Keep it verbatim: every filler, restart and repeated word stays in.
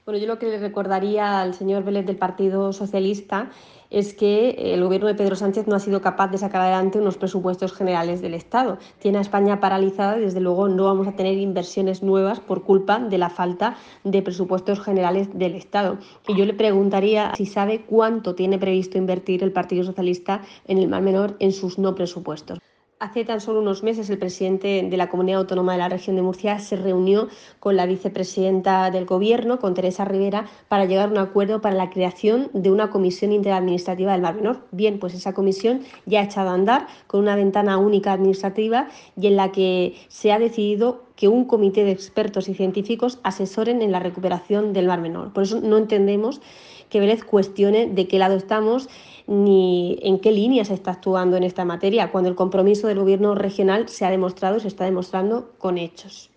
Bueno, yo lo que le recordaría al señor Vélez del Partido Socialista es que el gobierno de Pedro Sánchez no ha sido capaz de sacar adelante unos presupuestos generales del Estado. Tiene a España paralizada y desde luego no vamos a tener inversiones nuevas por culpa de la falta de presupuestos generales del Estado. Y yo le preguntaría si sabe cuánto tiene previsto invertir el Partido Socialista en el Mar Menor en sus no presupuestos. Hace tan solo unos meses el presidente de la Comunidad Autónoma de la Región de Murcia se reunió con la vicepresidenta del Gobierno, con Teresa Rivera, para llegar a un acuerdo para la creación de una comisión interadministrativa del Mar Menor. Bien, pues esa comisión ya ha echado a andar con una ventana única administrativa y en la que se ha decidido que un comité de expertos y científicos asesoren en la recuperación del Mar Menor. Por eso no entendemos que Vélez cuestione de qué lado estamos ni en qué línea se está actuando en esta materia, cuando el compromiso del gobierno regional se ha demostrado y se está demostrando con hechos.